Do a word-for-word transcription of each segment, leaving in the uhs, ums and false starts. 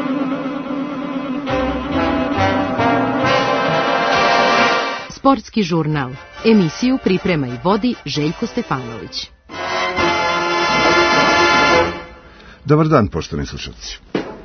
Sportski žurnal. Emisiju priprema i vodi Željko Stefanović. Dobar dan, poštovani slušalci.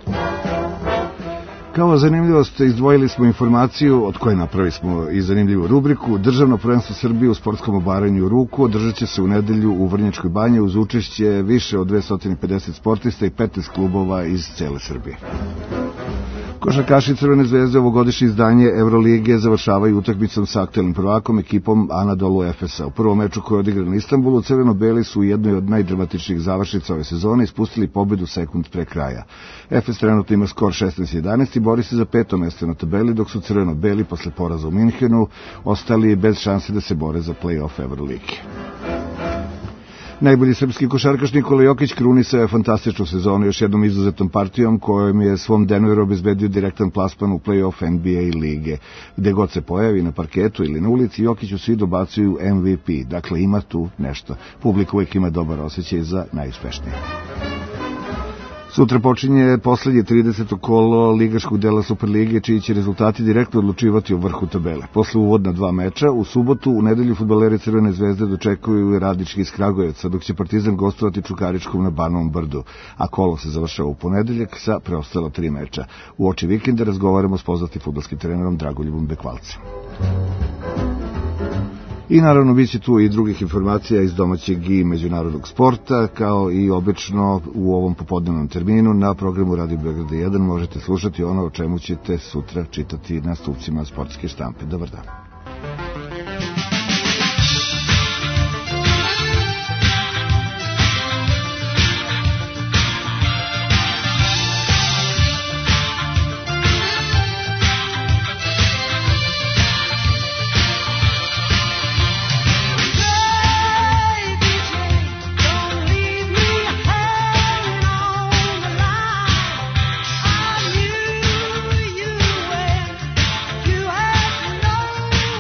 Kao zanimljivost izdvojili smo informaciju od koje napravili smo i zanimljivu rubriku. Državno prvenstvo Srbije u sportskom obaranju ruku održat će se u nedelju u Vrnjačkoj banji uz učešće više od dvesta pedeset sportista i petnaest klubova iz cele Srbije. Košarkaši Crvene zvezde ovogodišnje izdanje Evrolige završavaju utakmicom sa aktuelnim prvakom ekipom Anadolu Efesa. U prvom meču koji je odigran na Istanbulu, crveno-beli su u jednoj od najdramatičnijih završnica ove sezone ispustili pobedu sekund pre kraja. Efes trenutno ima skor šesnaest jedanaest i bori se za peto mesto na tabeli, dok su crveno-beli posle poraza u Minhenu ostali bez šanse da se bore za play-off Evrolige. Najbolji srpski košarkaš Nikola Jokić krunisao je fantastičnu sezonu još jednom izuzetnom partijom kojom je svom Denveru obezbedio direktan plasman u play-off N B A lige. Gde god se pojavi na parketu ili na ulici, Jokiću svi dobacuju M V P, dakle ima tu nešto. Publika uvijek ima dobar osjećaj za najuspešnije. Sutra počinje poslednje trideseto kolo ligaškog dela Superlige, čiji će rezultati direktno odlučivati o vrhu tabele. Posle uvodna dva meča, u subotu, u nedelju fudbaleri Crvene zvezde dočekuju Radnički iz Kragujevca, dok će Partizan gostovati Čukaričkom na Banovom brdu, a kolo se završava u ponedeljak sa preostala tri meča. U oči vikenda razgovaramo s poznatim fudbalskim trenerom Dragoljubom Bekvalcem. I naravno bit će tu i drugih informacija iz domaćeg i međunarodnog sporta, kao i obično u ovom popodnevnom terminu na programu Radio Beograda jedan možete slušati ono o čemu ćete sutra čitati na stupcima sportske štampe. Dobar dan. You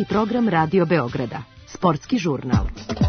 program Radio Beograda. Sportski žurnal.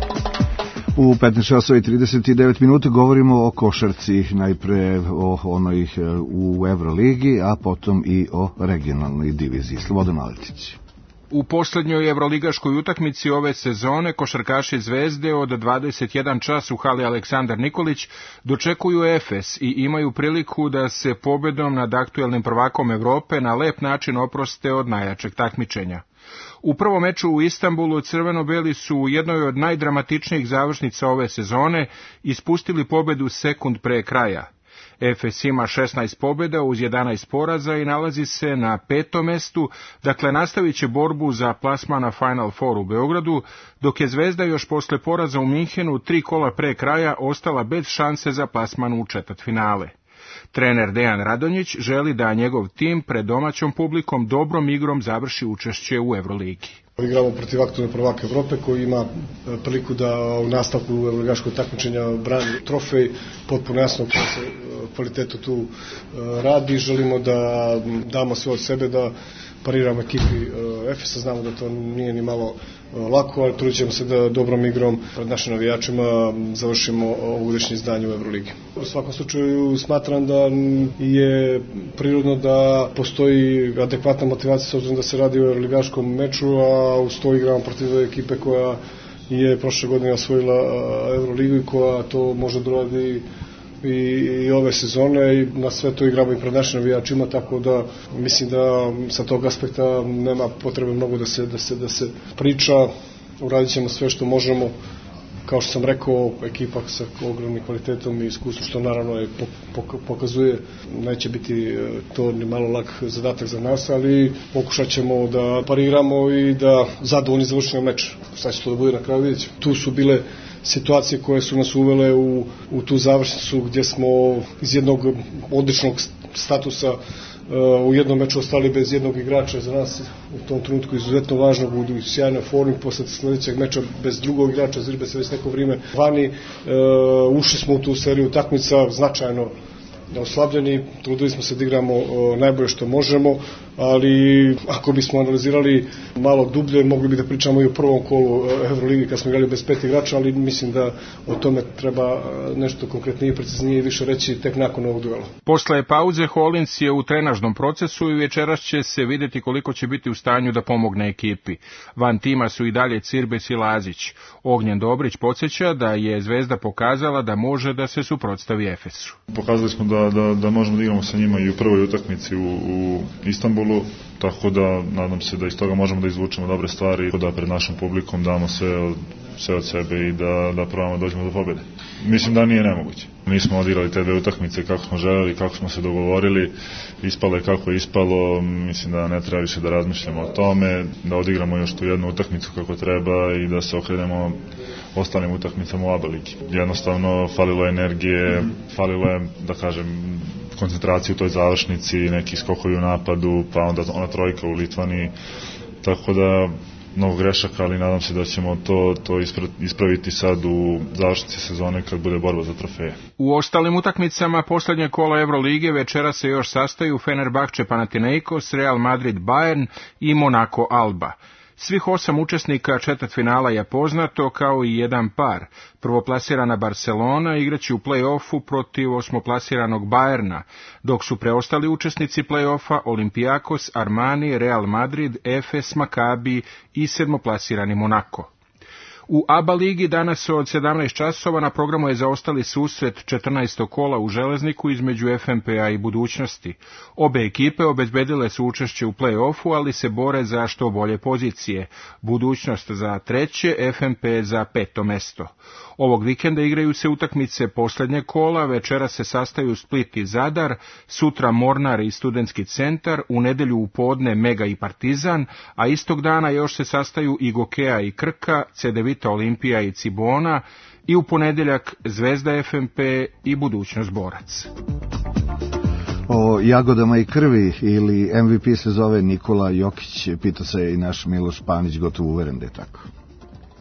U petnaest časova i trideset devet minuta govorimo o košarci, najpre o onoj u Evroligi, a potom i o regionalnoj diviziji. Slobodan Maletić. U poslednjoj evroligaškoj utakmici ove sezone košarkaši Zvezde od dvadeset jedan čas u hali Aleksandar Nikolić dočekuju Efes i imaju priliku da se pobedom nad aktuelnim prvakom Evrope na lep način oproste od najjačeg takmičenja. U prvom meču u Istanbulu crveno-beli su u jednoj od najdramatičnijih završnica ove sezone ispustili pobedu sekund pre kraja. Efes ima šesnaest pobjeda uz jedanaest poraza i nalazi se na petom mestu, dakle nastavit će borbu za plasman na Final Four u Beogradu, dok je Zvezda još posle poraza u Minhenu tri kola pre kraja ostala bez šanse za plasman u četvrtfinale. Trener Dejan Radonjić želi da njegov tim pred domaćom publikom dobrom igrom završi učešće u Evroligi. Igramo protiv aktualne prvaka Evrope koji ima priliku da u nastavku evroligaškog takmičenja brani trofej, potpuno jasno koja se kvalitetu tu radi. Želimo da damo sve od sebe da pariramo ekipi Efesa, znamo da to nije ni malo lako, ali trudit ćemo se da dobrom igrom pred našim navijačima završimo ovogodišnje izdanje u Evroligi. U svakom slučaju smatram da je prirodno da postoji adekvatna motivacija s obzirom da se radi o evroligaškom meču, a uz to igramo protiv ekipe koja je prošle godine osvojila Evroligu i koja to može da radi I, i ove sezone i na sve to igramo i pred našim navijačima, tako da mislim da sa tog aspekta nema potrebe mnogo da se, da se, da se priča. Uradit ćemo sve što možemo, kao što sam rekao, ekipa sa ogromnim kvalitetom i iskustvom, što naravno je, pokazuje, neće biti to ni malo lak zadatak za nas, ali pokušat ćemo da pariramo i da zadovoljni završimo meč. Šta će to da bude na kraju, vidjet ćemo. Tu su bile situacije koje su nas uvele u, u tu završnicu gdje smo iz jednog odličnog statusa uh, u jednom meču ostali bez jednog igrača, za nas u tom trenutku izuzetno važnog, u sjajnoj formi, posle sledećeg meča bez drugog igrača, Zirbe se već neko vrijeme vani, uh, ušli smo u tu seriju takmica značajno oslabljeni, trudili smo se da igramo uh, najbolje što možemo, ali ako bismo analizirali malo dublje, mogli bi da pričamo i o prvom kolu Evroligi kad smo igrali bez pet igrača, ali mislim da o tome treba nešto konkretnije i preciznije i više reći tek nakon ovog duela. Posle pauze Hollins je u trenažnom procesu i večeras će se vidjeti koliko će biti u stanju da pomogne ekipi. Van tima su i dalje Cirbes i Lazić. Ognjen Dobrić podsjeća da je Zvezda pokazala da može da se suprotstavi Efesu. Pokazali smo da, da, da možemo da igramo sa njima i u prvoj utakmici u, u Istanbulu, tako da nadam se da iz toga možemo da izvučemo dobre stvari, da pred našom publikom damo sve od, sve od sebe i da, da probamo da dođemo do pobjede. Mislim da nije nemoguće. Mi smo odigrali te dve utakmice kako smo želeli, kako smo se dogovorili, ispalo je kako je ispalo, mislim da ne treba više da razmišljamo o tome, da odigramo još tu jednu utakmicu kako treba i da se okrenemo ostalim utakmicama u A B A ligi. Jednostavno falilo je energije, falilo je, da kažem, koncentraciju u toj završnici, neki skokovi u napadu, pa onda ona trojka u Litvani, tako da mnogo grešaka, ali nadam se da ćemo to, to ispraviti sad u završnici sezone kad bude borba za trofeje. U ostalim utakmicama posljednje kola Evrolige večera se još sastaju Fenerbahče Panathinaikos, Real Madrid Bayern i Monaco Alba. Svih osam učesnika četvrtfinala je poznato, kao i jedan par. Prvoplasirana Barcelona igraće u play-offu protiv osmoplasiranog Bayerna, dok su preostali učesnici play-offa Olympiakos, Armani, Real Madrid, Efes, Maccabi i sedmoplasirani Monaco. U A B A ligi danas od sedamnaest časova na programu je zaostali susret četrnaestog kola u Železniku između F N P-a i Budućnosti. Obe ekipe obezbedile su učešće u play-offu, ali se bore za što bolje pozicije. Budućnost za treće, F N P za peto mesto. Ovog vikenda igraju se utakmice posljednje kola, večera se sastaju Split i Zadar, sutra Mornar i Studentski centar, u nedelju u podne Mega i Partizan, a istog dana još se sastaju i Gokea i Krka, Cedevita Olimpija i Cibona, i u ponedjeljak Zvezda F N P i Budućnost Borac. O jagodama i krvi ili M V P se zove Nikola Jokić, pita se i naš Miloš Panić, gotovo uveren da je tako.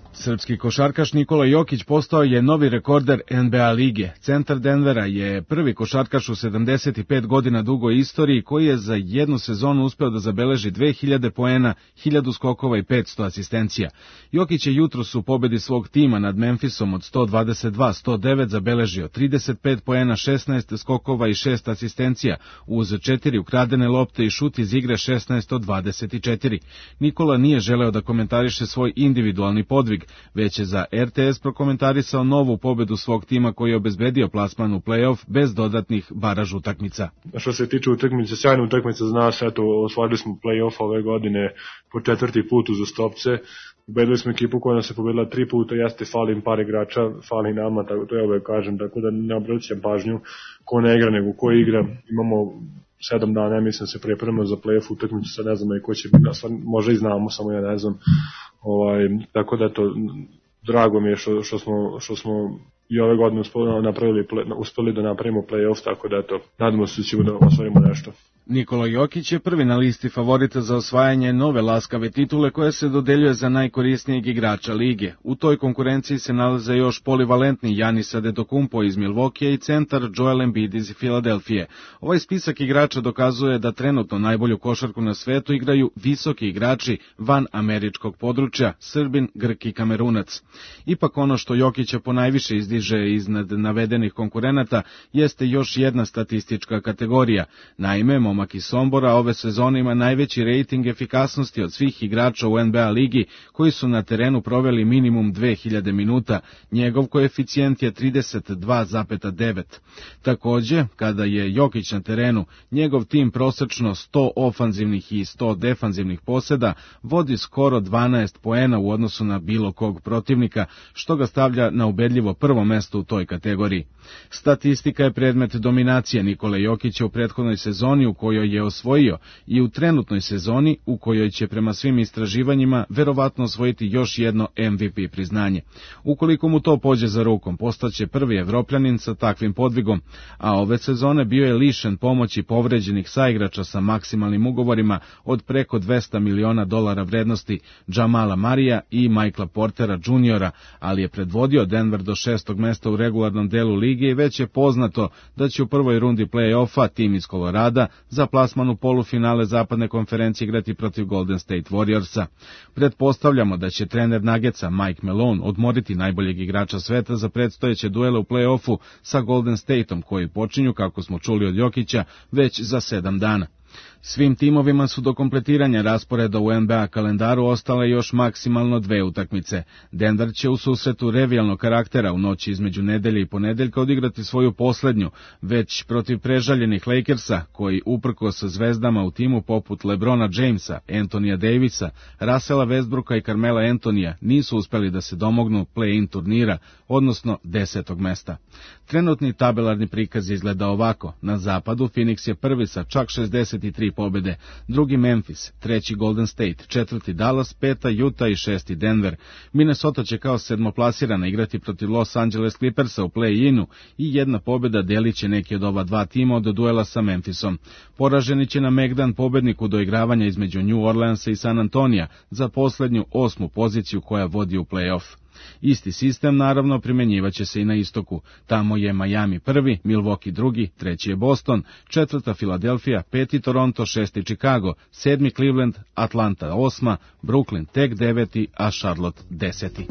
Srpski košarkaš Nikola Jokić postao je novi rekorder N B A lige. Centar Denvera je prvi košarkaš u sedamdeset pet godina dugoj istoriji koji je za jednu sezonu uspeo da zabeleži dve hiljade poena, hiljadu skokova i petsto asistencija. Jokić je jutros u pobedi svog tima nad Memphisom od sto dvadeset dva sto devet zabeležio trideset pet poena, šesnaest skokova i šest asistencija, uz četiri ukradene lopte i šut iz igre šesnaest od dvadeset četiri. Nikola nije želeo da komentariše svoj individualni podvig, već je za R T S prokomentarisao novu pobedu svog tima koji je obezbedio plasman u play-off bez dodatnih baraž utakmica. Što se tiče utakmice, sjajna utakmica za nas, eto, osvojili smo play-off ove godine po četvrti put uzastopce. Ubedili smo ekipu koja nas je pobedila tri puta, jeste fali im par igrača, fali nama, tako to ja uvek kažem, tako da ne obraćam pažnju ko ne igra, nego ko igra. Imamo sedam dana, ja mislim, se pripremamo za play-off utakmicu, sad ne znamo i ko će biti, možda i znamo, samo ja ne znam. Ovaj, tako da to, drago mi je što, što, smo, što smo i ove godine uspeli, napravili, uspeli da napravimo play-off, tako da to, nadamo se da ćemo da osvojimo nešto. Nikola Jokić je prvi na listi favorita za osvajanje nove laskave titule koja se dodeljuje za najkorisnijeg igrača lige. U toj konkurenciji se nalaze još polivalentni Giannis Antetokounmpo iz Milwaukeea i centar Joel Embiid iz Filadelfije. Ovaj spisak igrača dokazuje da trenutno najbolju košarku na svetu igraju visoki igrači van američkog područja, Srbin, Grk i Kamerunac. Ipak ono što Jokića ponajviše izdiže iznad navedenih konkurenata jeste još jedna statistička kategorija. Naime, momak iz Sombora ove sezone ima najveći rejting efikasnosti od svih igrača u N B A ligi koji su na terenu proveli minimum dve hiljade minuta. Njegov koeficijent je trideset dva zarez devet. Takođe, kada je Jokić na terenu, njegov tim prosečno sto ofanzivnih i sto defanzivnih poseda vodi skoro dvanaest poena u odnosu na bilo kog protivnika, što ga stavlja na ubedljivo prvo mesto u toj kategoriji. Statistika je predmet dominacije Nikole Jokića u prethodnoj sezoni u kojoj je osvojio i u trenutnoj sezoni u kojoj će prema svim istraživanjima verovatno osvojiti još jedno M V P priznanje. Ukoliko mu to pođe za rukom, postaće prvi Evropljanin sa takvim podvigom, a ove sezone bio je lišen pomoći povređenih saigrača sa maksimalnim ugovorima od preko dvesta miliona dolara vrednosti, Jamala Marija i Michaela Portera juniora, ali je predvodio Denver do šestog mesta u regularnom delu lige i već je poznato da će u prvoj rundi play-offa tim iz Kolorada za plasman u polufinale zapadne konferencije igrati protiv Golden State Warriorsa. Pretpostavljamo da će trener Nuggetsa Mike Malone odmoriti najboljeg igrača sveta za predstojeće duele u play-offu sa Golden Stateom koji počinju, kako smo čuli od Jokića, već za sedam dana. Svim timovima su do kompletiranja rasporeda u N B A kalendaru ostale još maksimalno dve utakmice. Denver će u susretu revijalnog karaktera u noći između nedelje i ponedeljka odigrati svoju poslednju, već protiv prežaljenih Lakersa, koji uprkos zvezdama u timu poput LeBrona Jamesa, Anthonija Davisa, Russella Westbrooka i Carmela Anthonyja nisu uspeli da se domognu play-in turnira, odnosno desetog mesta. Trenutni tabelarni prikaz izgleda ovako. Na zapadu Phoenix je prvi sa čak šezdeset tri pobede, drugi Memphis, treći Golden State, četvrti Dallas, peta Utah i šesti Denver. Minnesota će kao sedmoplasirana igrati protiv Los Angeles Clippersa u play-inu i jedna pobeda delit će neki od ova dva tima od duela sa Memphisom. Poraženi će na Megdan pobednik u doigravanja između New Orleansa i San Antonija za poslednju osmu poziciju koja vodi u play-off. Isti sistem naravno primjenjivaće se i na istoku. Tamo je Miami prvi, Milwaukee drugi, treći je Boston, četvrta Filadelfija, peti Toronto, šesti Chicago, sedmi Cleveland, Atlanta osma, Brooklyn tek deveti, a Charlotte deseti.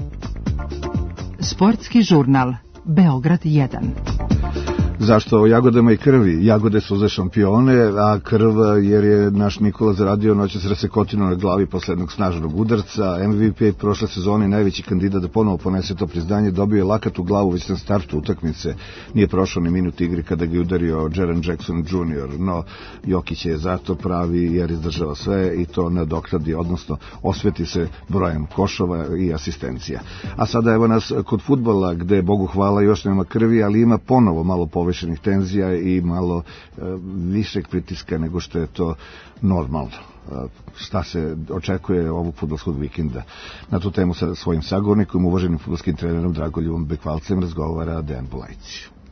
Sportski žurnal Beograd jedan. Zašto o jagodama i krvi? Jagode su za šampione, a krv jer je naš Nikola zaradio noćas rasekotinu na glavi posle jednog snažnog udarca. M V P prošle sezone najveći kandidat da ponovo ponese to priznanje, dobio je lakat u glavu već na startu utakmice. Nije prošao ni minut igre kada ga je udario Jaren Jackson junior, no Jokić je zato pravi jer izdržava sve i to nadoknadi, odnosno osveti se brojem košova i asistencija. A sada evo nas kod fudbala gde, Bogu hvala, još nema krvi, ali ima ponovo malo povećanja povišenih tenzija i malo e, višeg pritiska nego što je to normalno. E, šta se očekuje ovog fudbalskog vikenda? Na tu temu sa svojim sagovornikom, uvaženim fudbalskim trenerom Dragoljubom Bekvalcem razgovara Dejan Bulajić.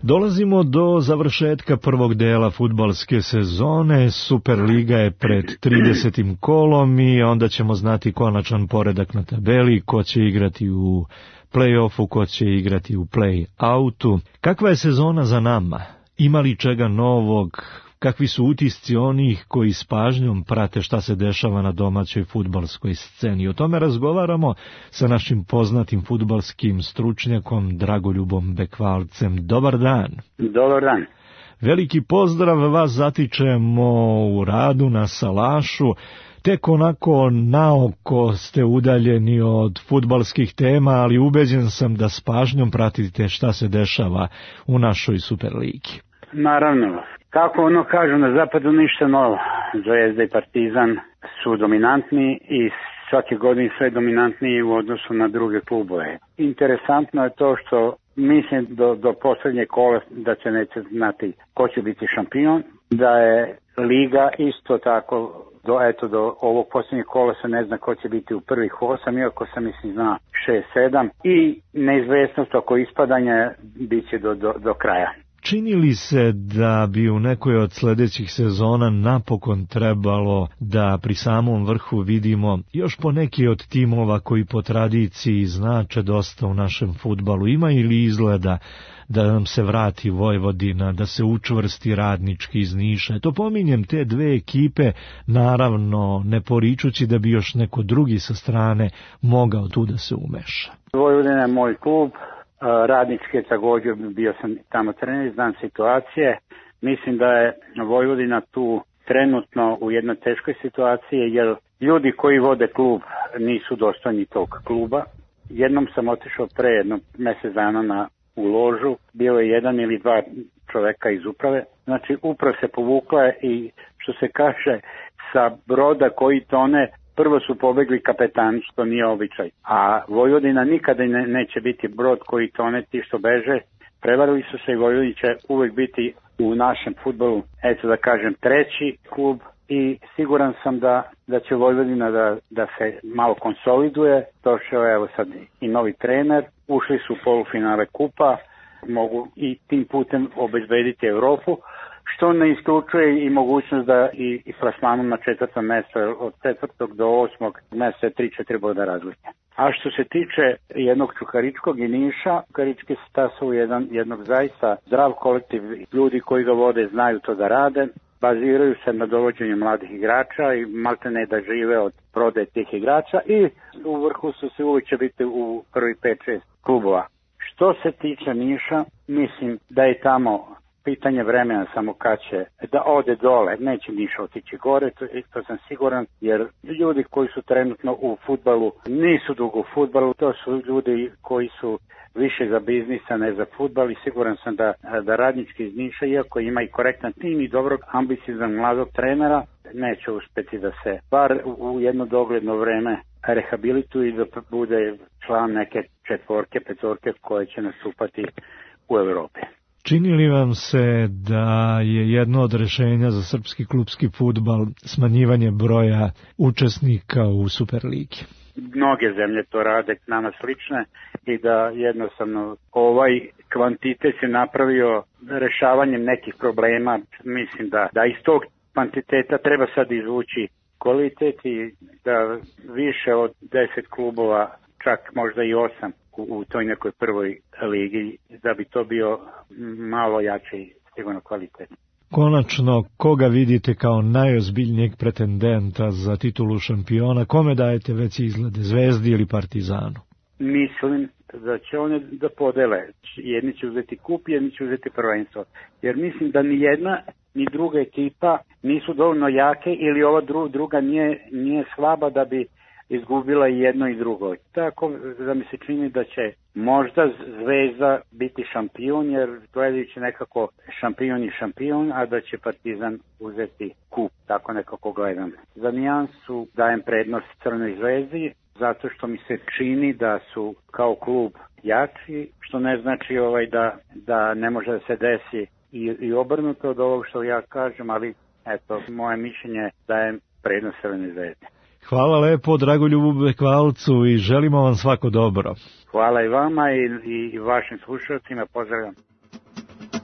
Dolazimo do završetka prvog dela fudbalske sezone, Superliga je pred tridesetim kolom i onda ćemo znati konačan poredak na tabeli, ko će igrati u play-offu, ko će igrati u play-outu. Kakva je sezona za nama? Ima li čega novog? Kakvi su utisci onih koji s pažnjom prate šta se dešava na domaćoj fudbalskoj sceni? O tome razgovaramo sa našim poznatim fudbalskim stručnjakom Dragoljubom Bekvalcem. Dobar dan. Dobar dan. Veliki pozdrav, vas zatičemo u radu na salašu. Tek onako naoko ste udaljeni od fudbalskih tema, ali ubeđen sam da s pažnjom pratite šta se dešava u našoj Superligi. Naravno. Kako ono kažu, na zapadu ništa novo. Zvezda i Partizan su dominantni i svake godine sve dominantniji u odnosu na druge klubove. Interesantno je to što mislim do, do posljednje kola da će neće znati ko će biti šampion, da je Liga isto tako, do, eto, do ovog posljednjeg kola se ne zna ko će biti u prvih osam, iako se mislim zna šest sedam i neizvjesnost oko ispadanja bit će do, do, do kraja. Čini li se da bi u nekoj od sljedećih sezona napokon trebalo da pri samom vrhu vidimo još po neki od timova koji po tradiciji znače dosta u našem fudbalu? Ima ili izgleda da nam se vrati Vojvodina, da se učvrsti Radnički iz Niša? To pominjem te dve ekipe, naravno ne poričući da bi još neko drugi sa strane mogao tu da se umeša. Vojvodina je moj klub. Radnički je također, bio sam tamo trener, znam situacije. Mislim da je Vojvodina tu trenutno u jednoj teškoj situaciji, jer ljudi koji vode klub nisu dostojni tog kluba. Jednom sam otišao pre jedno mjesec dana na, u ložu, bio je jedan ili dva čoveka iz uprave. Znači uprava se povukla i što se kaže sa broda koji tone, prvo su pobegli kapetani, što nije običaj. A Vojvodina nikada ne, neće biti brod koji tone, ti što beže. Prevarili su se i Vojvodina će uvijek biti u našem fudbalu, eto da kažem, treći klub i siguran sam da, da će Vojvodina da, da se malo konsoliduje. Došao je evo sad i novi trener, ušli su u polufinale kupa, mogu i tim putem obezbediti Europu, što ne isključuje i mogućnost da i, i plasmanom na četvrtom mjestu, od četvrtog do osmog mjesta je tri četiri boda razlike. A što se tiče jednog Čukaričkog i Niša, Čukarički se stasao jedan, jednog zaista zdrav kolektiv, ljudi koji ga vode znaju to da rade, baziraju se na dovođenju mladih igrača i maltene da žive od prodaje tih igrača i u vrhu su se uvijek će biti u prvi pet šest klubova. Što se tiče Niša, mislim da je tamo pitanje vremena samo kad će da ode dole, neće Niša otići gore, to, to sam siguran, jer ljudi koji su trenutno u fudbalu nisu dugo u fudbalu, to su ljudi koji su više za biznisa, ne za fudbal i siguran sam da, da Radnički iz Niša, iako ima i korektan tim i dobrog ambicioznog mladog trenera, neće uspjeti da se bar u jedno dogledno vreme rehabilituje i da bude član neke četvorke, petorke koje će nastupati u Europi. Čini li vam se da je jedno od rješenja za srpski klubski fudbal smanjivanje broja učesnika u Superligi? Mnoge zemlje to rade, nama slične, i da jednostavno ovaj kvantitet se napravio rešavanjem nekih problema. Mislim da, da iz tog kvantiteta treba sad izvući kvalitet i da više od deset klubova, čak možda i osam, U, u toj nekoj prvoj ligi, da bi to bio malo jači sigurno kvalitet. Konačno, koga vidite kao najozbiljnijeg pretendenta za titulu šampiona? Kome dajete veći izglede, Zvezdi ili Partizanu? Mislim da će one da podele. Jedni će uzeti kup, jedni će uzeti prvenstvo. Jer mislim da ni jedna ni druga ekipa nisu dovoljno jake ili ova dru, druga nije, nije slaba da bi izgubila i jedno i drugo. Tako da mi se čini da će možda Zvezda biti šampion, jer gledajući nekako šampion i šampion, a da će Partizan uzeti kup, tako nekako gledam. Za nijansu dajem prednost Crnoj Zvezdi, zato što mi se čini da su kao klub jači, što ne znači ovaj da, da ne može da se desi i, i obrnuto od ovog što ja kažem, ali eto, moje mišljenje dajem prednost Crnoj Zvezdi. Hvala lepo Dragoljubu Bekvalcu i želimo vam svako dobro. Hvala i vama i, i vašim slušalcima, pozdravljam.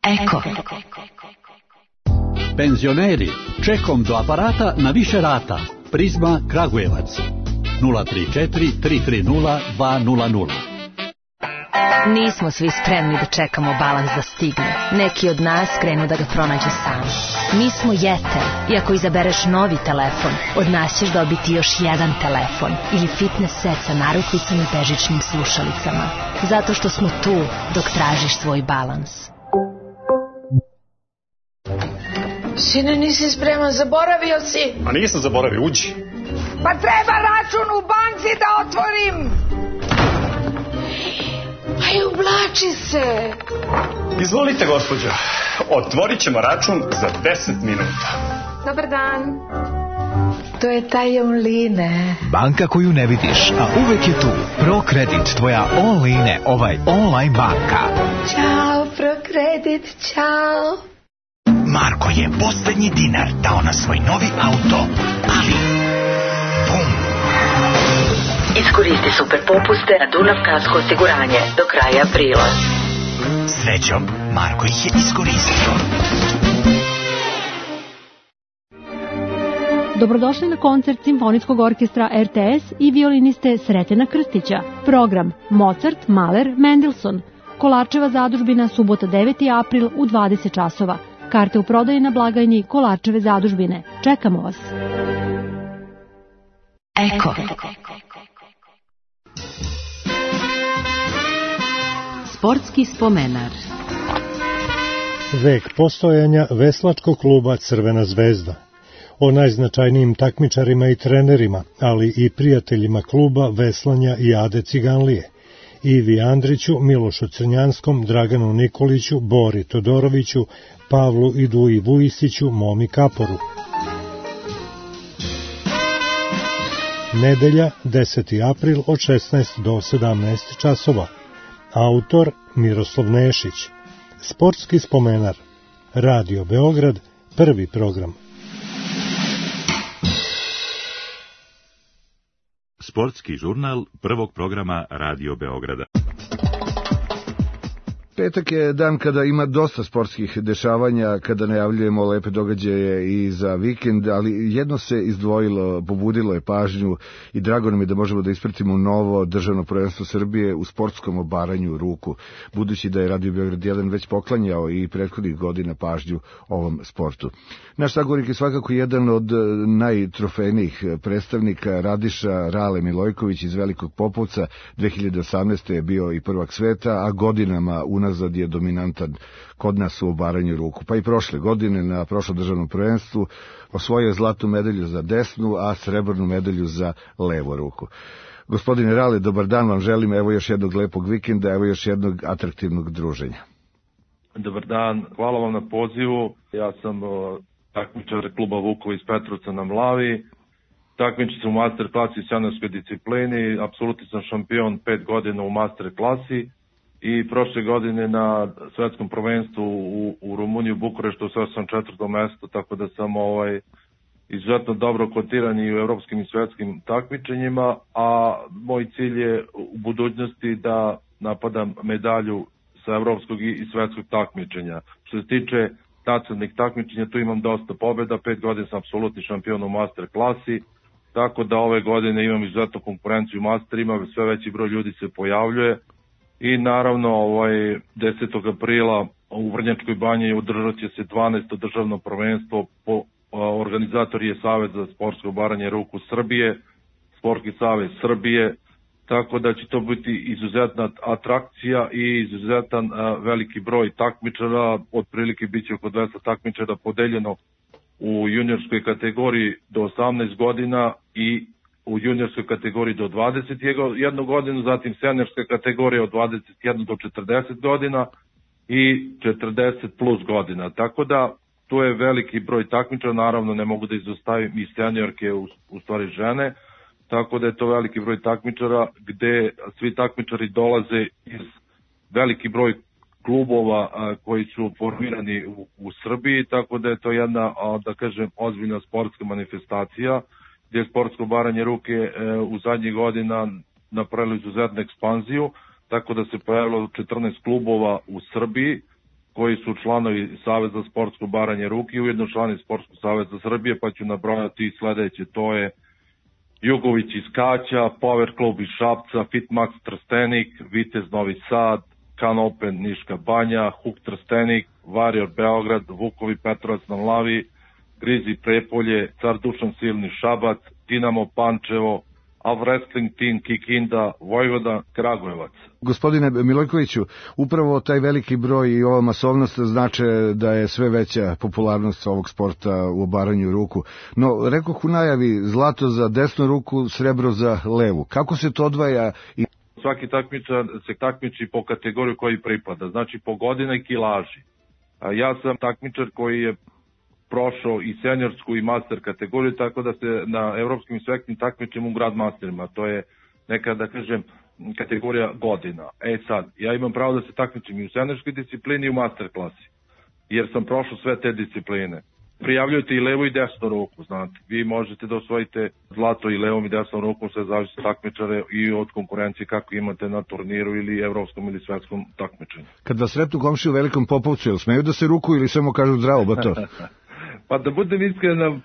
Eko. Penzioneri, čekom do aparata na više rata. Prizma Kragujevac. nula tri četiri tri tri nula dva nula nula. Nismo svi spremni da čekamo balans da stigne. Neki od nas krenu da ga pronađu sami. Mi smo Jeter i ako izabereš novi telefon, od nas ćeš dobiti još jedan telefon ili fitness set sa narukvicom i bežičnim slušalicama. Zato što smo tu dok tražiš svoj balans. Sine, nisi spreman, zaboravio si. A nisam zaboravio, uđi. Pa treba račun u banci da otvorim. Aj, ublači se. Izvolite, gospođo. Otvorit ćemo račun za deset minuta. Dobar dan. To je taj online. Banka koju ne vidiš, a uvek je tu. ProKredit, tvoja online, ovaj online banka. Ćao, ProKredit, ćao. Marko je poslednji dinar dao na svoj novi auto, ali... Bum! Iskoristi super popuste na Dunav kasko osiguranje do kraja aprila. Srećom, Marko ih je iskoristio. Dobrodošli na koncert Simfonijskog orkestra R T S i violiniste Sretena Krstića. Program Mozart, Mahler, Mendelssohn. Kolarčeva zadužbina, subota deveti april u dvadeset časova. Karte u prodaji na blagajni Kolarčeve zadužbine. Čekamo vas. Eko. Sportski spomenar. Vek postojanja veslačkog kluba Crvena zvezda. O najznačajnijim takmičarima i trenerima, ali i prijateljima kluba veslanja i Ade Ciganlije. Ivi Andriću, Milošu Crnjanskom, Draganu Nikoliću, Bori Todoroviću, Pavlu i Duji Vujisiću, Momi Kaporu. Nedelja, deseti april od šesnaest do sedamnaest časova. Autor Miroslav Nešić. Sportski spomenar. Radio Beograd, prvi program. Sportski žurnal prvog programa Radio Beograda. Petak je dan kada ima dosta sportskih dešavanja, kada najavljujemo lepe događaje i za vikend, ali jedno se izdvojilo, pobudilo je pažnju i drago nam je da možemo da ispratimo novo državno prvenstvo Srbije u sportskom obaranju ruku, budući da je Radio Beograd jedan već poklanjao i prethodnih godina pažnju ovom sportu. Naš sagovornik je svakako jedan od najtrofejnijih predstavnika, Radiša Rale Milojković iz Velikog Popovca. dve hiljade osamnaeste. je bio i prvak sveta, a godinama unazad je dominantan kod nas u obaranju ruku. Pa i prošle godine na prošlom državnom prvenstvu osvojio je zlatnu medalju za desnu, a srebrnu medalju za levu ruku. Gospodine Rale, dobar dan vam želim, evo još jednog lepog vikenda, evo još jednog atraktivnog druženja. Dobar dan, hvala vam na pozivu. Ja sam o, takmičar kluba Vukova iz Petrovca na Mlavi. Takmičar sam u master klasi i seniorskoj disciplini, apsolutni sam šampion pet godina u master klasi i prošle godine na svetskom prvenstvu u, u Rumuniji, u Bukureštu, osvojio sam četvrto mesto, tako da sam ovaj, izuzetno dobro kotiran i u evropskim i svetskim takmičenjima, a moj cilj je u budućnosti da napadam medalju sa evropskog i svetskog takmičenja. Što se tiče nacionalnih takmičenja, tu imam dosta pobjeda, pet godina sam apsolutni šampion u master klasi, tako da ove godine imam izuzetnu konkurenciju u masterima, sve veći broj ljudi se pojavljuje i naravno ovaj desetog aprila u Vrnjačkoj banji održat će se dvanaesto državno prvenstvo, po organizator je Savet za sportsko obaranje ruku Srbije, Sportski savez Srbije, tako da će to biti izuzetna atrakcija i izuzetan a, veliki broj takmičara, otprilike bit će oko dvesta takmičara podeljeno u juniorskoj kategoriji do osamnaest godina i u juniorskoj kategoriji do dvadeset jednu godinu, zatim seniorska kategorija od dvadeset jednu do četrdeset godina i četrdeset plus godina. Tako da tu je veliki broj takmičara, naravno ne mogu da izostavim i seniorke, u, u stvari žene, tako da je to veliki broj takmičara gde svi takmičari dolaze iz veliki broj klubova a, koji su formirani u, u Srbiji, tako da je to jedna, a, da kažem, ozbiljna sportska manifestacija gdje je sportsko obaranje ruke e, u zadnjih godina napravilo izuzetnu ekspanziju, tako da se pojavilo četrnaest klubova u Srbiji koji su članovi Saveza za sportsko baranje ruke i ujedno članovi Sportskog saveza Srbije, pa ću nabrojati sledeće, to je Jugović iz Kaća, Power Club iz Šapca, Fitmax Trstenik, Vitez Novi Sad, Can Open Niška Banja, Huk Trstenik, Warrior Beograd, Vukovi Petrovac na Mlavi, Grizi Prepolje, Car Dušan Silni Šabac, Dinamo Pančevo, Av Wrestling Team Kikinda, Vojvoda, Kragujevac. Gospodine Milojkoviću, upravo taj veliki broj i ova masovnost znače da je sve veća popularnost ovog sporta u obaranju ruku. No, rekoh u najavi, zlato za desnu ruku, srebro za levu. Kako se to odvaja? I... Svaki takmičar se takmiči po kategoriju koji pripada, znači po godina i kilaži. A ja sam takmičar koji je prošao i seniorsku i master kategoriju, tako da se na evropskim i svetskim takmičimo u Grandmasterima. To je neka, da kažem, kategorija godina. E sad, ja imam pravo da se takmičim i u seniorskoj disciplini i u master klasi, jer sam prošao sve te discipline. Prijavljujete i levu i desnu ruku, znate. Vi možete da osvojite zlato i levom i desnom rukom, sve zavisi takmičare i od konkurencije kako imate na turniru ili evropskom ili svetskom takmičenju. Kad vas sretnu komši u Velikom Popovcu, jel smeju da se ruku ili samo kažu zdravo, bato? Pa da budem iskren,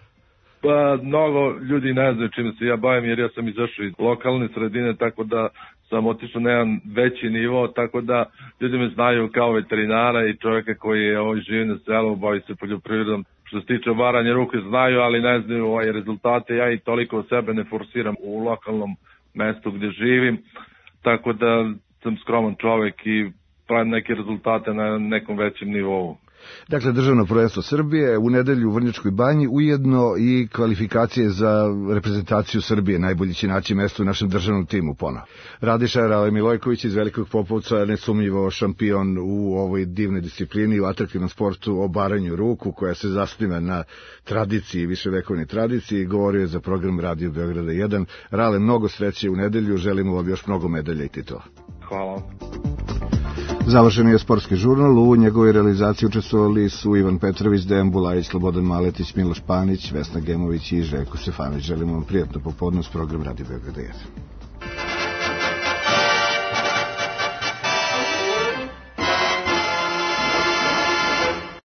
pa mnogo ljudi ne znaju čime se ja bavim, jer ja sam izašao iz lokalne sredine, tako da sam otišao na jedan veći nivo, tako da ljudi me znaju kao veterinara i čovjeka koji je ovaj živi na selu, bavi se poljoprivredom. Što se tiče obaranja ruke znaju, ali ne znaju ovaj rezultate, ja i toliko sebe ne forsiram u lokalnom mestu gdje živim, tako da sam skroman čovjek i pravim neke rezultate na nekom većem nivou. Dakle, državno prvenstvo Srbije u nedelju u Vrnjačkoj Banji, ujedno i kvalifikacije za reprezentaciju Srbije. Najbolji će naći mesto u našem državnom timu ponovo. Radiša Rale Milojković iz Velikog Popovca, nesumnjivo šampion u ovoj divnoj disciplini, u atraktivnom sportu o baranju ruku, koja se zasniva na tradiciji, viševekovnoj tradiciji. Govorio je za program Radio Beograda jedan. Rale, mnogo sreće u nedelju, želimo vam još mnogo medalja i titula. Hvala. Završen je sportski žurnal, u njegovoj realizaciji učestvovali su Ivan Petrović, Dejan Bulajić, Slobodan Maletić, Miloš Panić, Vesna Gemović i Željko Stefanović. Želimo vam prijatno popodne s program Radio Beograda jedan.